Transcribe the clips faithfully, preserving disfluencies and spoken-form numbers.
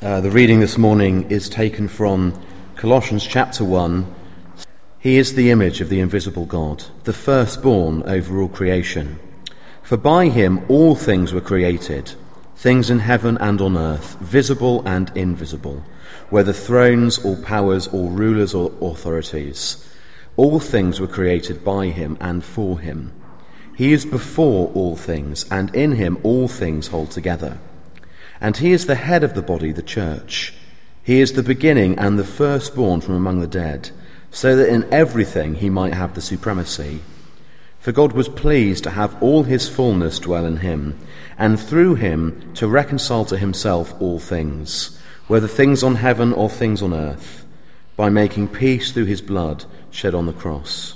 Uh, the reading this morning is taken from Colossians chapter one. He is the image of the invisible God, the firstborn over all creation. For by him all things were created, things in heaven and on earth, visible and invisible, whether thrones or powers or rulers or authorities. All things were created by him and for him. He is before all things, and in him all things hold together. And he is the head of the body, the church. He is the beginning and the firstborn from among the dead, so that in everything he might have the supremacy. For God was pleased to have all his fullness dwell in him, and through him to reconcile to himself all things, whether things on heaven or things on earth, by making peace through his blood shed on the cross.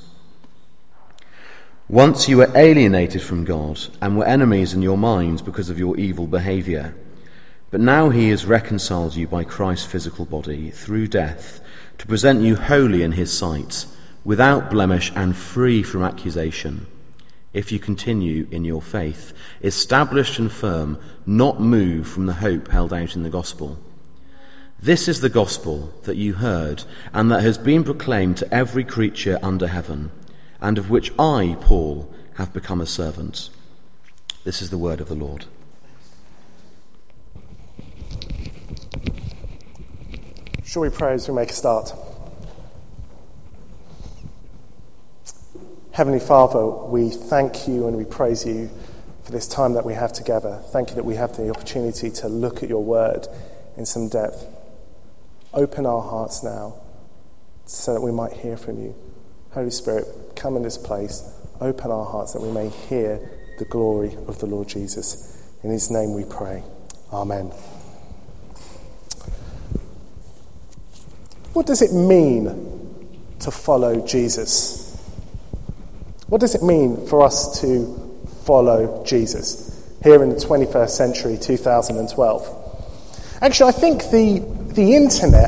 Once you were alienated from God and were enemies in your minds because of your evil behaviour. But now he has reconciled you by Christ's physical body through death to present you holy in his sight, without blemish and free from accusation, if you continue in your faith, established and firm, not moved from the hope held out in the gospel. This is the gospel that you heard and that has been proclaimed to every creature under heaven, and of which I, Paul, have become a servant. This is the word of the Lord. Shall we pray as we make a start? Heavenly Father, we thank you and we praise you for this time that we have together. Thank you that we have the opportunity to look at your word in some depth. Open our hearts now so that we might hear from you. Holy Spirit, come in this place. Open our hearts that we may hear the glory of the Lord Jesus. In his name we pray. Amen. What does it mean to follow Jesus? What does it mean for us to follow Jesus here in the twenty-first century, two thousand twelve? Actually, I think the the internet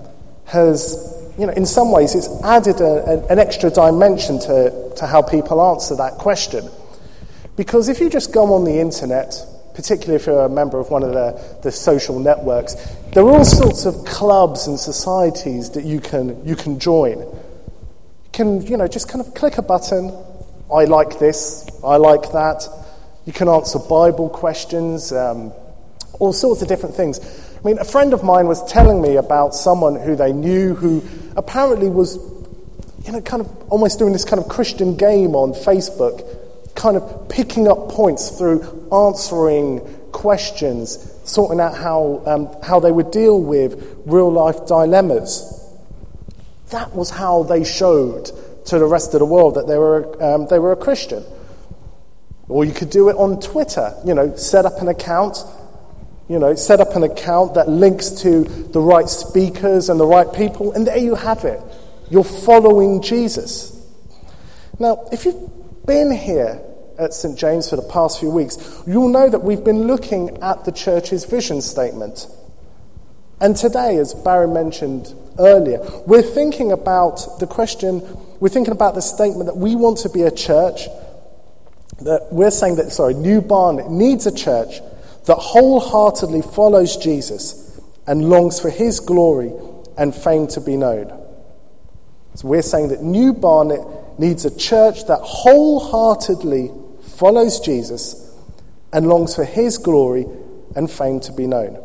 has, you know, in some ways it's added a, a, an extra dimension to, to how people answer that question. Because if you just go on the internet, particularly if you're a member of one of the, the social networks, there are all sorts of clubs and societies that you can you can join. You can, you know, just kind of click a button. I like this. I like that. You can answer Bible questions, um, all sorts of different things. I mean, a friend of mine was telling me about someone who they knew who apparently was, you know, kind of almost doing this kind of Christian game on Facebook, kind of picking up points through answering questions, sorting out how um, how they would deal with real-life dilemmas. That was how they showed to the rest of the world that they were um, they were a Christian. Or you could do it on Twitter. You know, set up an account. You know, set up an account that links to the right speakers and the right people, and there you have it. You're following Jesus. Now, if you've been here at Saint James for the past few weeks, you'll know that we've been looking at the church's vision statement. And today, as Barry mentioned earlier, we're thinking about the question, we're thinking about the statement that we want to be a church, that we're saying that, sorry, New Barnet needs a church that wholeheartedly follows Jesus and longs for his glory and fame to be known. So we're saying that New Barnet needs a church that wholeheartedly follows Jesus and longs for his glory and fame to be known.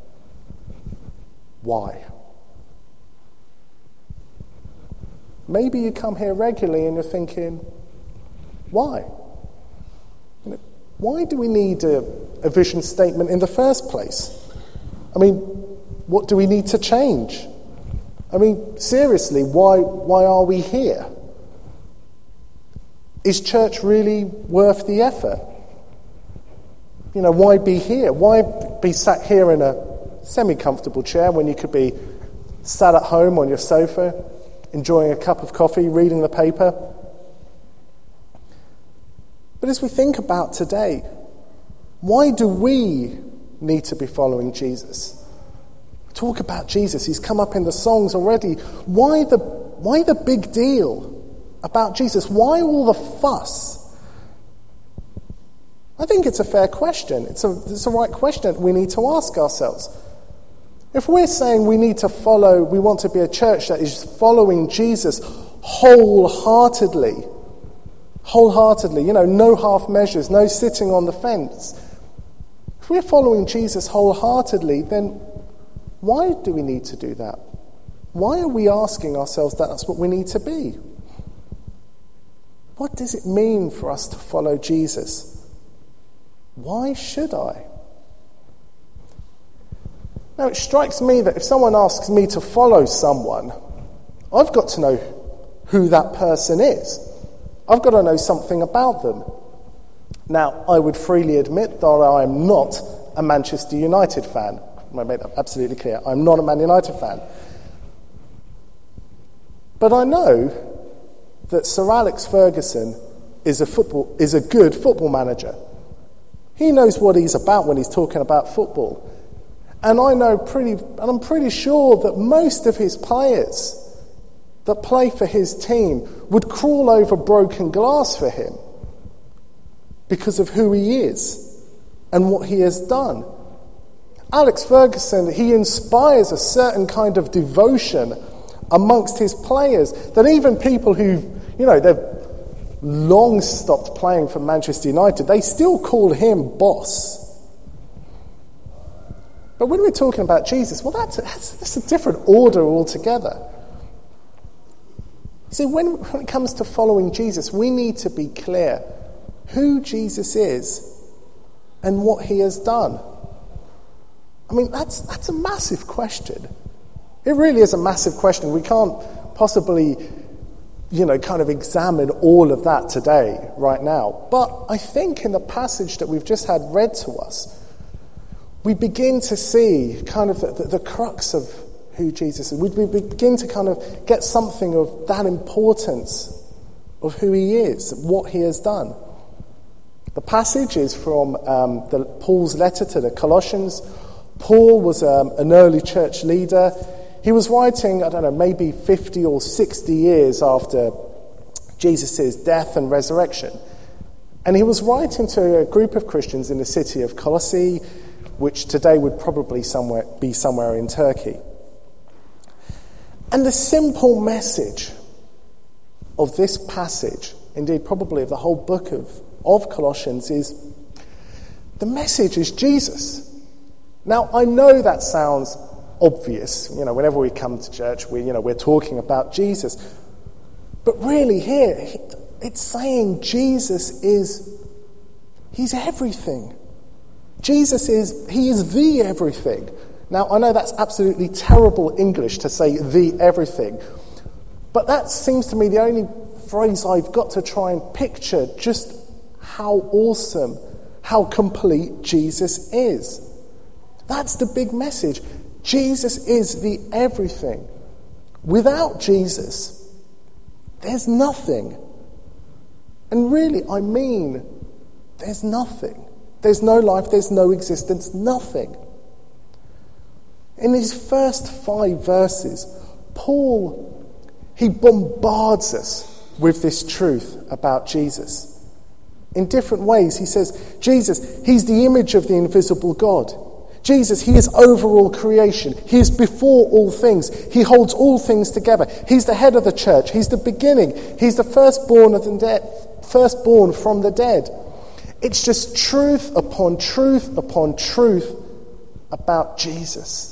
Why? Maybe you come here regularly and you're thinking, why? You know, why do we need a, a vision statement in the first place? I mean, what do we need to change? I mean, seriously, why why are we here? Is church really worth the effort? You know, why be here? Why be sat here in a semi-comfortable chair when you could be sat at home on your sofa, enjoying a cup of coffee, reading the paper? But as we think about today, why do we need to be following Jesus? Talk about Jesus. He's come up in the songs already. Why the why the big deal about Jesus? Why all the fuss? I think it's a fair question. It's a, it's a right question that we need to ask ourselves. If we're saying we need to follow, we want to be a church that is following Jesus wholeheartedly, wholeheartedly, you know, no half measures, no sitting on the fence. If we're following Jesus wholeheartedly, then why do we need to do that? Why are we asking ourselves that that's what we need to be? What does it mean for us to follow Jesus? Why should I? Now, it strikes me that if someone asks me to follow someone, I've got to know who that person is. I've got to know something about them. Now, I would freely admit that I am not a Manchester United fan. I made that absolutely clear. I'm not a Man United fan. But I know that Sir Alex Ferguson is a football is a good football manager. He knows what he's about when he's talking about football. And I know pretty, and I'm pretty sure that most of his players that play for his team would crawl over broken glass for him because of who he is and what he has done. Alex Ferguson, he inspires a certain kind of devotion amongst his players that even people who, you know, they've long stopped playing for Manchester United, they still call him boss. But when we're talking about Jesus, well, that's a, that's, that's a different order altogether. See, when, when it comes to following Jesus, we need to be clear who Jesus is and what he has done. I mean, that's that's a massive question. It really is a massive question. We can't possibly, you know, kind of examine all of that today, right now. But I think in the passage that we've just had read to us, we begin to see kind of the, the, the crux of who Jesus is. We, we begin to kind of get something of that importance of who he is, what he has done. The passage is from um, the, Paul's letter to the Colossians. Paul was um, an early church leader. He was writing, I don't know, maybe fifty or sixty years after Jesus' death and resurrection. And he was writing to a group of Christians in the city of Colossae, which today would probably somewhere be somewhere in Turkey. And the simple message of this passage, indeed probably of the whole book of, of Colossians, is the message is Jesus. Now, I know that sounds obvious. You know, whenever we come to church, we, you know, we're talking about Jesus. But really here, it's saying Jesus is, he's everything. Jesus is, he is the everything. Now, I know that's absolutely terrible English to say the everything, but that seems to me the only phrase I've got to try and picture just how awesome, how complete Jesus is. That's the big message. Jesus is the everything. Without Jesus, there's nothing. And really, I mean, there's nothing. There's no life, there's no existence, nothing. In his first five verses, Paul, he bombards us with this truth about Jesus. In different ways, he says, Jesus, he's the image of the invisible God. Jesus, he is over all creation. He is before all things. He holds all things together. He's the head of the church. He's the beginning. He's the firstborn of the dead, firstborn from the dead. It's just truth upon truth upon truth about Jesus.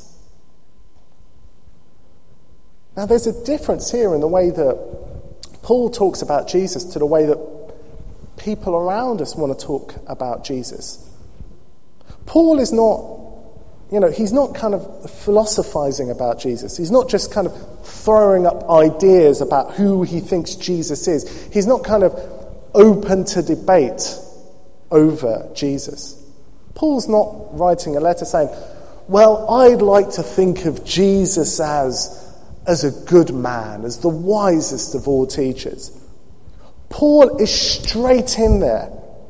Now, there's a difference here in the way that Paul talks about Jesus to the way that people around us want to talk about Jesus. Paul is not, you know, he's not kind of philosophizing about Jesus. He's not just kind of throwing up ideas about who he thinks Jesus is. He's not kind of open to debate over Jesus. Paul's not writing a letter saying, well, I'd like to think of Jesus as, as a good man, as the wisest of all teachers. Paul is straight in there.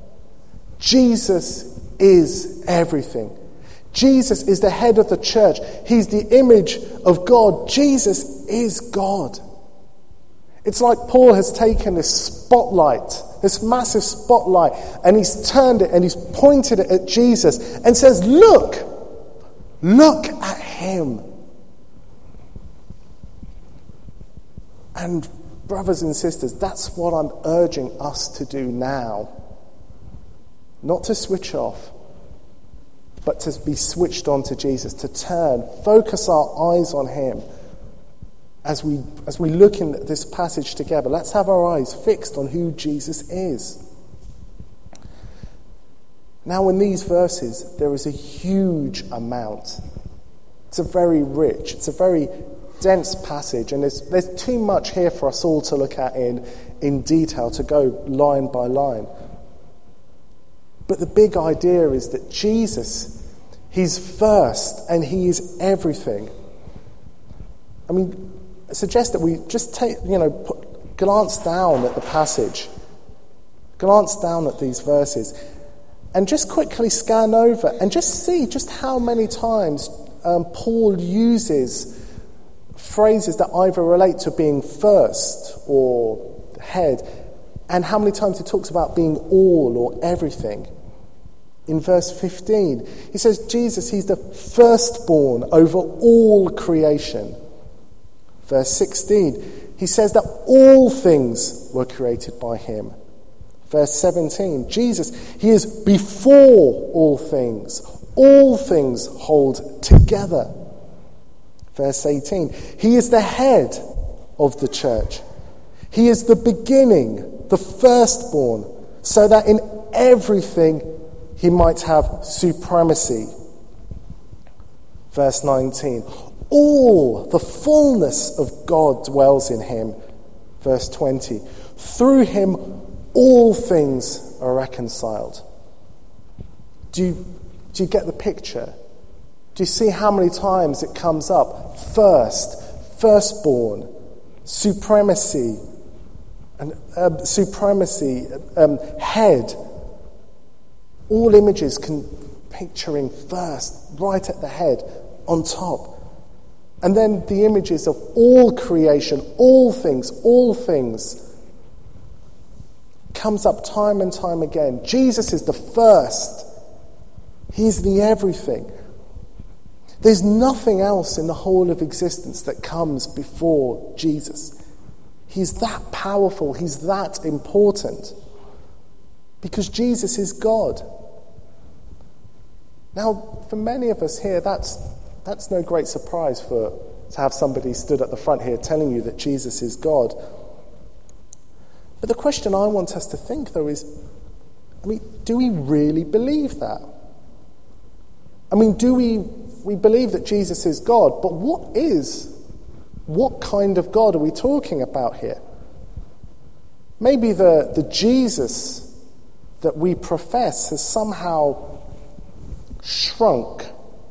Jesus is everything. Jesus is the head of the church. He's the image of God. Jesus is God. It's like Paul has taken this spotlight, this massive spotlight, and he's turned it and he's pointed it at Jesus and says, look, look at him. And brothers and sisters, that's what I'm urging us to do now. Not to switch off, but to be switched on to Jesus, to turn, focus our eyes on him. As we, as we look in this passage together, let's have our eyes fixed on who Jesus is. Now, in these verses, there is a huge amount. It's a very rich, it's a very dense passage, and there's, there's too much here for us all to look at in, in detail, to go line by line. But the big idea is that Jesus, he's first and he is everything. I mean, I suggest that we just take, you know, put, glance down at the passage, glance down at these verses, and just quickly scan over and just see just how many times um, Paul uses phrases that either relate to being first or head, and how many times he talks about being all or everything. In verse fifteen, he says Jesus, he's the firstborn over all creation. Verse sixteen, he says that all things were created by him. Verse seventeen, Jesus, he is before all things. All things hold together. Verse eighteen, he is the head of the church. He is the beginning, the firstborn, so that in everything he might have supremacy. Verse nineteen, all the fullness of God dwells in him. Verse twenty, through him all things are reconciled. Do you, do you get the picture? Do you see how many times it comes up? First, firstborn, supremacy, and uh, supremacy, um, head. All images can picturing first, right at the head, on top. And then the images of all creation, all things, all things, comes up time and time again. Jesus is the first. He's the everything. There's nothing else in the whole of existence that comes before Jesus. He's that powerful. He's that important. Because Jesus is God. Now, for many of us here, that's that's no great surprise for to have somebody stood at the front here telling you that Jesus is God. But the question I want us to think, though, is, I mean, do we really believe that? I mean, do we we believe that Jesus is God, but what is, what kind of God are we talking about here? Maybe the, the Jesus that we profess has somehow shrunk.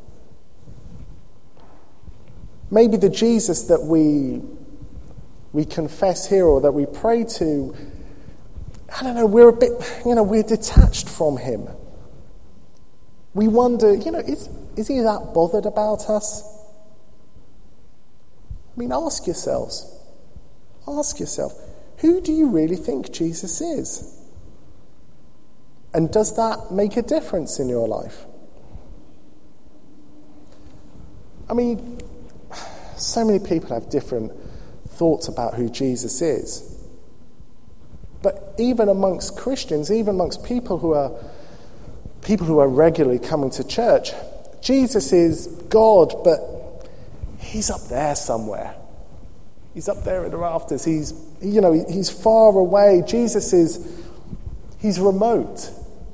Maybe the Jesus that we we confess here or that we pray to, I don't know, we're a bit, you know, we're detached from him. We wonder, you know, is, is he that bothered about us? I mean, ask yourselves. Ask yourself, who do you really think Jesus is? And does that make a difference in your life? I mean, so many people have different thoughts about who Jesus is. But even amongst Christians, even amongst people who are people who are regularly coming to church, Jesus is God, but he's up there somewhere. He's up there in the rafters. He's, you know, he's far away. Jesus is, he's remote.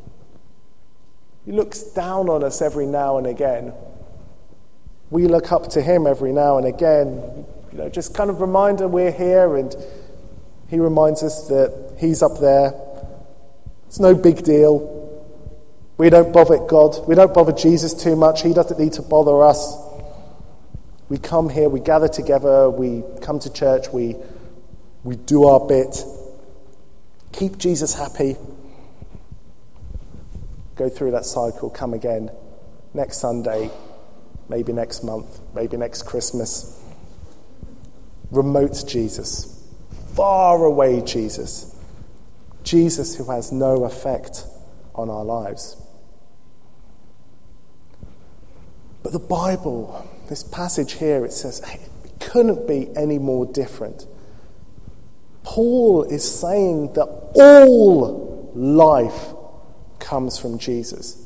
He looks down on us every now and again. We look up to him every now and again. You know, just kind of reminder we're here, and he reminds us that he's up there. It's no big deal. We don't bother God. We don't bother Jesus too much. He doesn't need to bother us. We come here, we gather together, we come to church, we we do our bit. Keep Jesus happy. Go through that cycle, come again next Sunday, maybe next month, maybe next Christmas. Remote Jesus. Far away Jesus. Jesus who has no effect on our lives. But the Bible, this passage here, it says, hey, it couldn't be any more different. Paul is saying that all life comes from Jesus.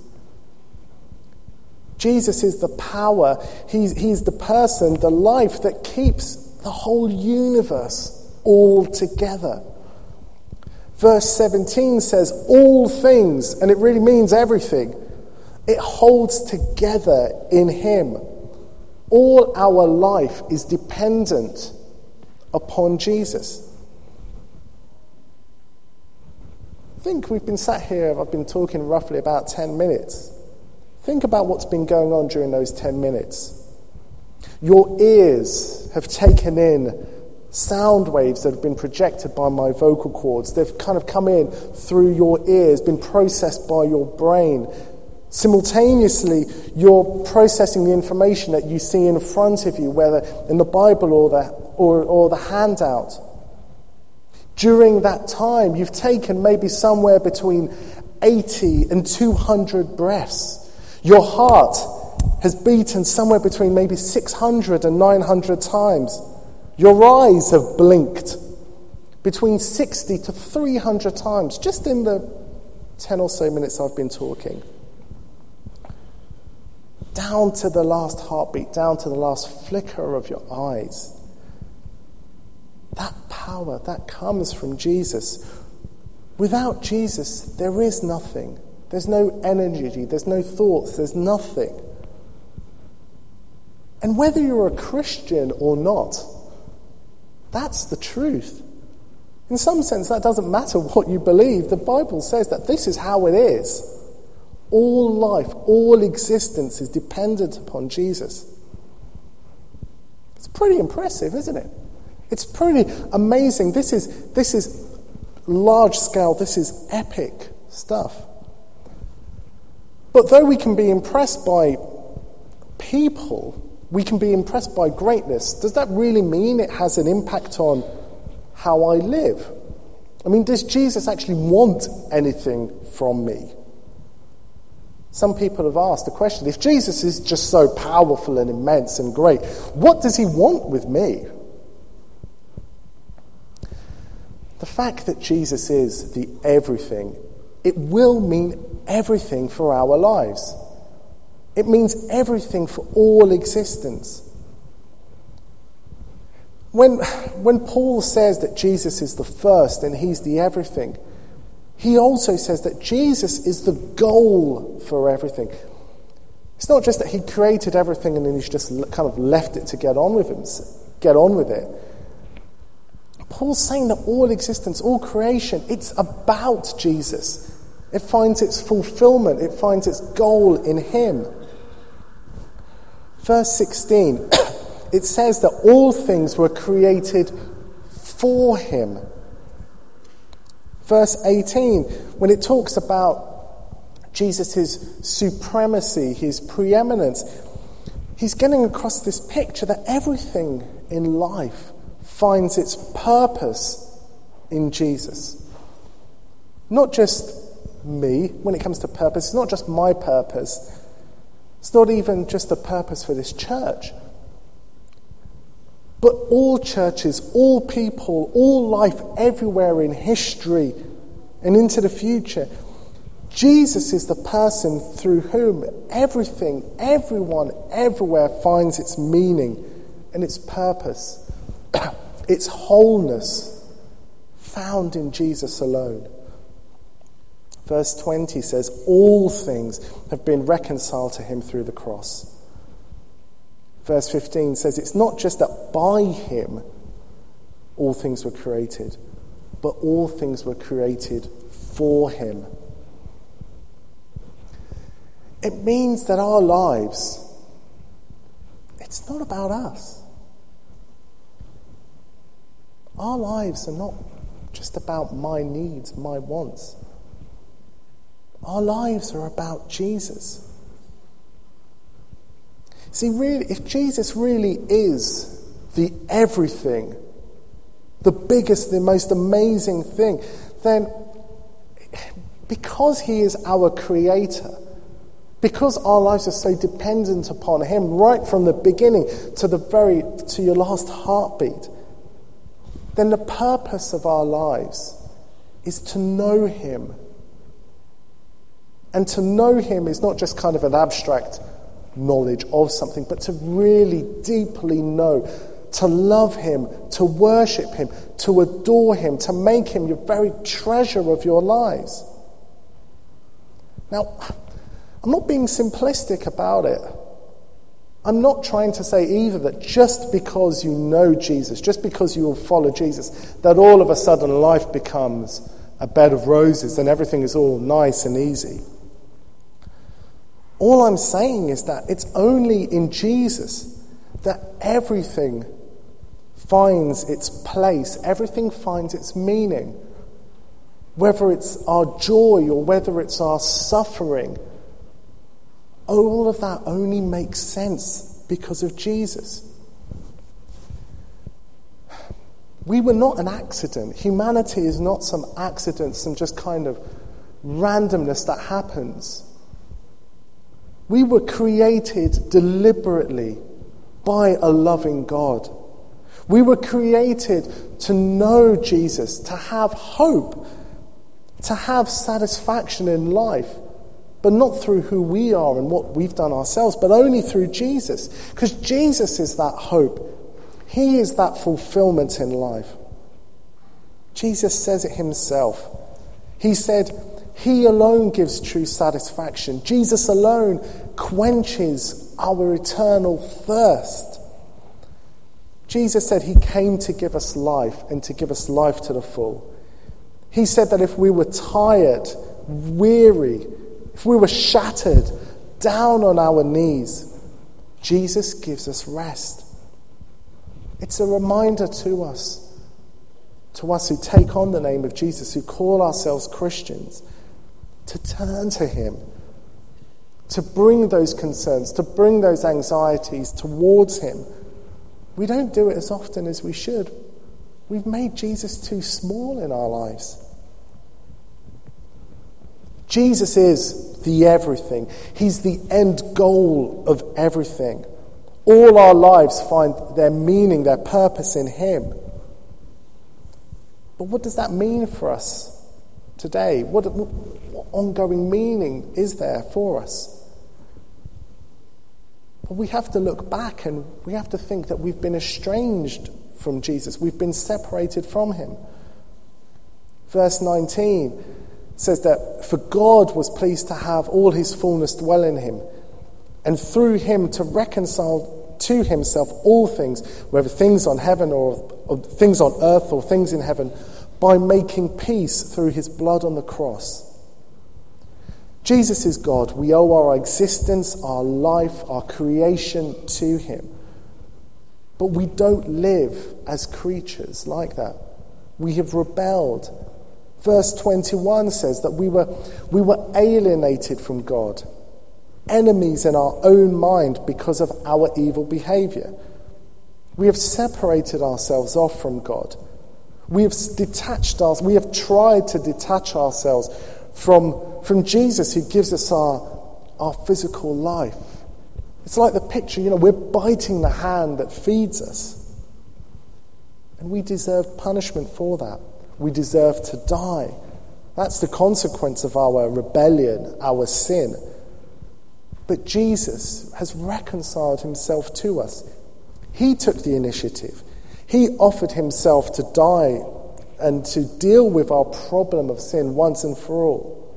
Jesus is the power, he's, he's the person, the life that keeps the whole universe all together. Verse seventeen says, all things, and it really means everything. It holds together in him. All our life is dependent upon Jesus. I think we've been sat here, I've been talking roughly about ten minutes. Think about what's been going on during those ten minutes. Your ears have taken in sound waves that have been projected by my vocal cords. They've kind of come in through your ears, been processed by your brain. Simultaneously, you're processing the information that you see in front of you, whether in the Bible or the, or, or the handout. During that time, you've taken maybe somewhere between eighty and two hundred breaths. Your heart has beaten somewhere between maybe six hundred and nine hundred times. Your eyes have blinked between sixty to three hundred times, just in the ten or so minutes I've been talking. Down to the last heartbeat, down to the last flicker of your eyes. That power, that comes from Jesus. Without Jesus, there is nothing. There's no energy, there's no thoughts, there's nothing. And whether you're a Christian or not, that's the truth. In some sense, that doesn't matter what you believe. The Bible says that this is how it is. All life, all existence is dependent upon Jesus. It's pretty impressive, isn't it? It's pretty amazing. This is, this is large scale, this is epic stuff. But though we can be impressed by people, we can be impressed by greatness, does that really mean it has an impact on how I live? I mean, does Jesus actually want anything from me? Some people have asked the question, if Jesus is just so powerful and immense and great, what does he want with me? The fact that Jesus is the everything, it will mean everything for our lives. It means everything for all existence. When, when Paul says that Jesus is the first and he's the everything, he also says that Jesus is the goal for everything. It's not just that he created everything and then he's just kind of left it to get on with him, get on with it. Paul's saying that all existence, all creation, it's about Jesus. It finds its fulfillment, it finds its goal in him. Verse sixteen, it says that all things were created for him. Verse eighteen, when it talks about Jesus' supremacy, his preeminence, he's getting across this picture that everything in life finds its purpose in Jesus. Not just me, when it comes to purpose, it's not just my purpose. It's not even just the purpose for this church. But all churches, all people, all life everywhere in history and into the future, Jesus is the person through whom everything, everyone, everywhere finds its meaning and its purpose, its wholeness, found in Jesus alone. Verse twenty says, all things have been reconciled to him through the cross. Verse fifteen says, it's not just that by him all things were created, but all things were created for him. It means that our lives, it's not about us. Our lives are not just about my needs, my wants. Our lives are about Jesus. See, really, if Jesus really is the everything, the biggest, the most amazing thing, then because he is our creator, because our lives are so dependent upon him, right from the beginning to the very to your last heartbeat, then the purpose of our lives is to know him. And to know him is not just kind of an abstract knowledge of something, but to really deeply know, to love him, to worship him, to adore him, to make him your very treasure of your lives. Now, I'm not being simplistic about it. I'm not trying to say either that just because you know Jesus, just because you will follow Jesus, that all of a sudden life becomes a bed of roses and everything is all nice and easy. All I'm saying is that it's only in Jesus that everything finds its place, everything finds its meaning. Whether it's our joy or whether it's our suffering, all of that only makes sense because of Jesus. We were not an accident. Humanity is not some accident, some just kind of randomness that happens. We were created deliberately by a loving God. We were created to know Jesus, to have hope, to have satisfaction in life, but not through who we are and what we've done ourselves, but only through Jesus. Because Jesus is that hope. He is that fulfillment in life. Jesus says it himself. He said, he alone gives true satisfaction. Jesus alone quenches our eternal thirst. Jesus said he came to give us life and to give us life to the full. He said that if we were tired, weary, if we were shattered, down on our knees, Jesus gives us rest. It's a reminder to us, to us who take on the name of Jesus, who call ourselves Christians, to turn to him, to bring those concerns, to bring those anxieties towards him. We don't do it as often as we should. We've made Jesus too small in our lives. Jesus is the everything. He's the end goal of everything. All our lives find their meaning, their purpose in him. But what does that mean for us today? What, what, what ongoing meaning is there for us? Well, we have to look back and we have to think that we've been estranged from Jesus. We've been separated from him. Verse nineteen says that for God was pleased to have all his fullness dwell in him, and through him to reconcile to himself all things, whether things on heaven or, or things on earth or things in heaven, by making peace through his blood on the cross. Jesus is God. We owe our existence, our life, our creation to him. But we don't live as creatures like that. We have rebelled. Verse twenty-one says that we were, we were alienated from God, enemies in our own mind because of our evil behavior. We have separated ourselves off from God. We have detached us. We have tried to detach ourselves from, from Jesus, who gives us our, our physical life. It's like the picture, you know, we're biting the hand that feeds us. And we deserve punishment for that. We deserve to die. That's the consequence of our rebellion, our sin. But Jesus has reconciled himself to us. He took the initiative. He offered himself to die and to deal with our problem of sin once and for all.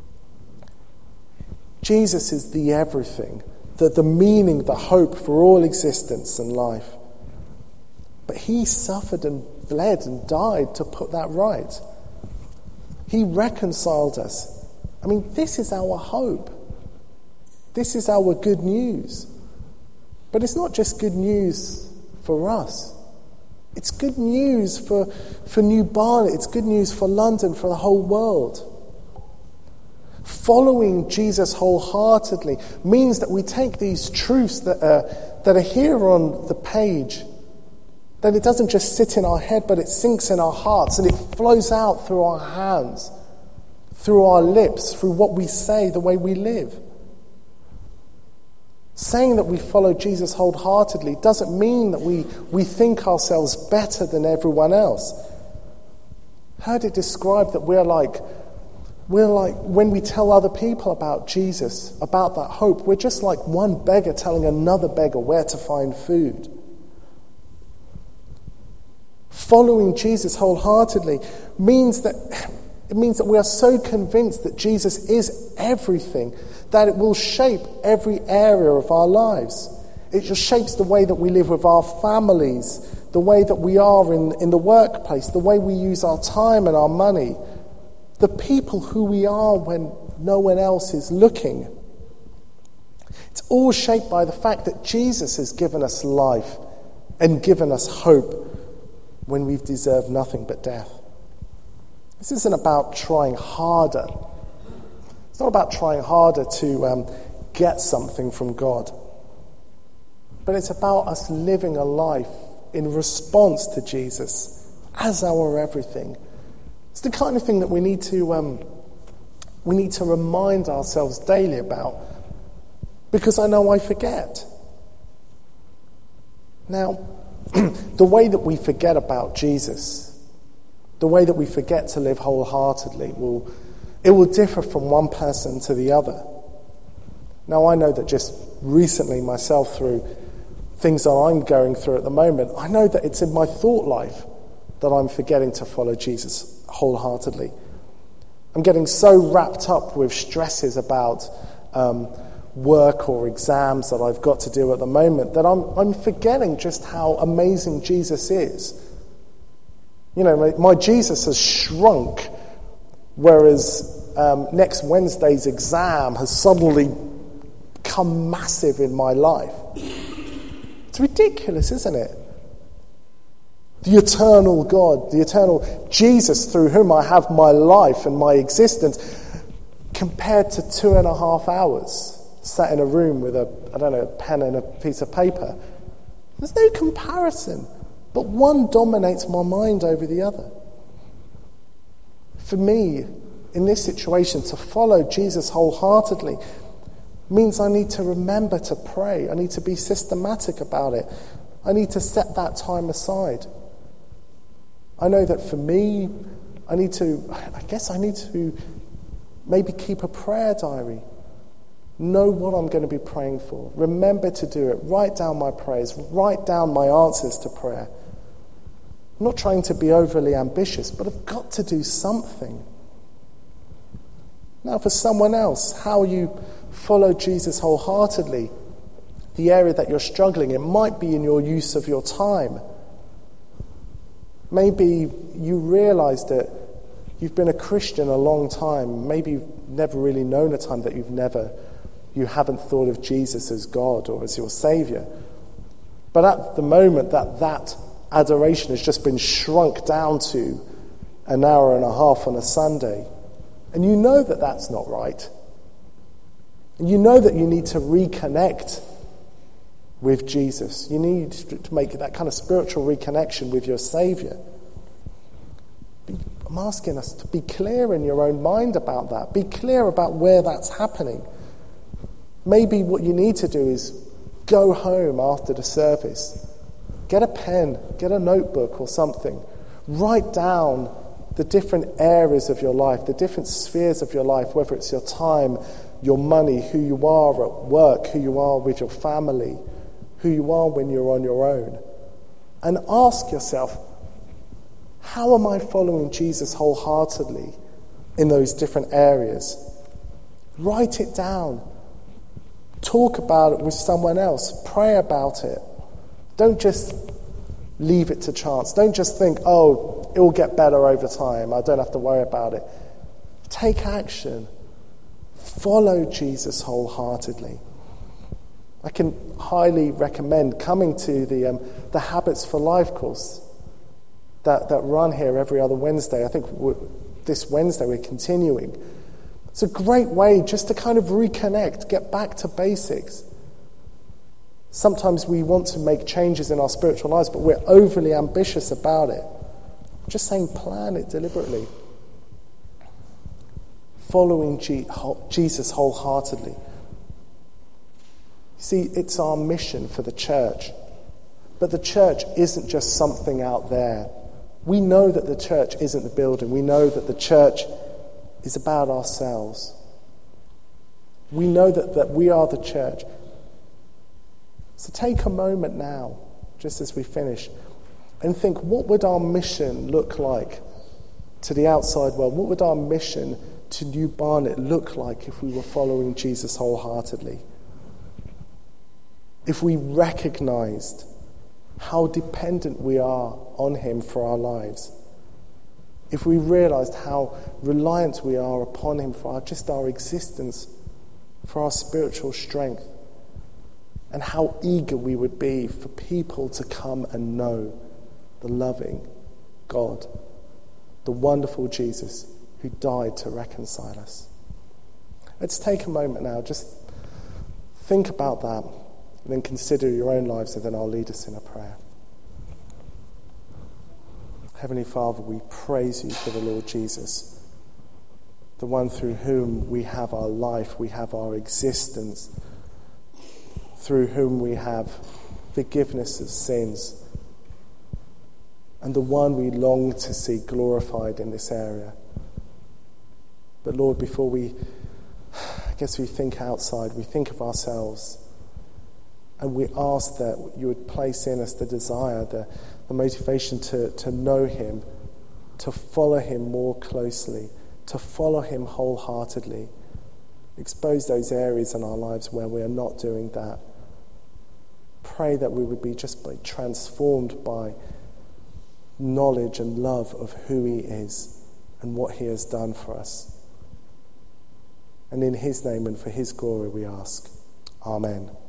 Jesus is the everything, the, the meaning, the hope for all existence and life. But he suffered and bled and died to put that right. He reconciled us. I mean, this is our hope. This is our good news. But it's not just good news for us. It's good news for, for New Barnet. It's good news for London, for the whole world. Following Jesus wholeheartedly means that we take these truths that are, that are here on the page, that it doesn't just sit in our head, but it sinks in our hearts and it flows out through our hands, through our lips, through what we say, the way we live. Saying that we follow Jesus wholeheartedly doesn't mean that we, we think ourselves better than everyone else. Heard it described that we're like, we're like, when we tell other people about Jesus, about that hope, we're just like one beggar telling another beggar where to find food. Following Jesus wholeheartedly means that it means that we are so convinced that Jesus is everything that it will shape every area of our lives. It just shapes the way that we live with our families, the way that we are in, in the workplace, the way we use our time and our money, the people who we are when no one else is looking. It's all shaped by the fact that Jesus has given us life and given us hope when we've deserved nothing but death. This isn't about trying harder. It's not about trying harder to um, get something from God. But it's about us living a life in response to Jesus as our everything. It's the kind of thing that we need to um, we need to remind ourselves daily about, because I know I forget. Now, the way that we forget about Jesus, the way that we forget to live wholeheartedly, will it will differ from one person to the other. Now, I know that just recently myself, through things that I'm going through at the moment, I know that it's in my thought life that I'm forgetting to follow Jesus wholeheartedly. I'm getting so wrapped up with stresses about um, work or exams that I've got to do at the moment that I'm, I'm forgetting just how amazing Jesus is. You know, my, my Jesus has shrunk, whereas um, next Wednesday's exam has suddenly become massive in my life. It's ridiculous, isn't it? The eternal God, the eternal Jesus through whom I have my life and my existence, compared to two and a half hours sat in a room with a, I don't know, a pen and a piece of paper. There's no comparison, but one dominates my mind over the other. For me, in this situation, to follow Jesus wholeheartedly means I need to remember to pray. I need to be systematic about it. I need to set that time aside. I know that for me, I need to, I guess I need to maybe keep a prayer diary. Know what I'm going to be praying for. Remember to do it. Write down my prayers. Write down my answers to prayer. I'm not trying to be overly ambitious, but I've got to do something. Now, for someone else, how you follow Jesus wholeheartedly, the area that you're struggling, it might be in your use of your time. Maybe you realize that you've been a Christian a long time. Maybe you've never really known a time that you've never, you haven't thought of Jesus as God or as your Saviour. But at the moment that that adoration has just been shrunk down to an hour and a half on a Sunday, and you know that that's not right, and you know that you need to reconnect with Jesus. You need to make that kind of spiritual reconnection with your Saviour. I'm asking us to be clear in your own mind about that. Be clear about where that's happening. Maybe what you need to do is go home after the service. Get a pen, get a notebook or something. Write down the different areas of your life, the different spheres of your life, whether it's your time, your money, who you are at work, who you are with your family, who you are when you're on your own. And ask yourself, how am I following Jesus wholeheartedly in those different areas? Write it down. Talk about it with someone else. Pray about it. Don't just leave it to chance. Don't just think, oh, it will get better over time. I don't have to worry about it. Take action. Follow Jesus wholeheartedly. I can highly recommend coming to the um, the Habits for Life course that, that run here every other Wednesday. I think this Wednesday we're continuing. It's a great way just to kind of reconnect, get back to basics. Sometimes we want to make changes in our spiritual lives, but we're overly ambitious about it. I'm just saying, plan it deliberately. Following Jesus wholeheartedly. See, it's our mission for the church. But the church isn't just something out there. We know that the church isn't the building. We know that the church is about ourselves. We know that, that we are the church. So take a moment now, just as we finish, and think, what would our mission look like to the outside world? What would our mission to New Barnet look like if we were following Jesus wholeheartedly? If we recognized how dependent we are on him for our lives, if we realized how reliant we are upon him for our, just our existence, for our spiritual strength, and how eager we would be for people to come and know the loving God, the wonderful Jesus who died to reconcile us. Let's take a moment now, just think about that, and then consider your own lives, and then I'll lead us in a prayer. Heavenly Father, we praise you for the Lord Jesus, the one through whom we have our life, we have our existence, through whom we have forgiveness of sins, and the one we long to see glorified in this area. But Lord, before we, I guess we think outside, we think of ourselves, and we ask that you would place in us the desire, the, the motivation to, to know him, to follow him more closely, to follow him wholeheartedly. Expose those areas in our lives where we are not doing that. Pray that we would be just be transformed by knowledge and love of who he is and what he has done for us. And in his name and for his glory we ask. Amen.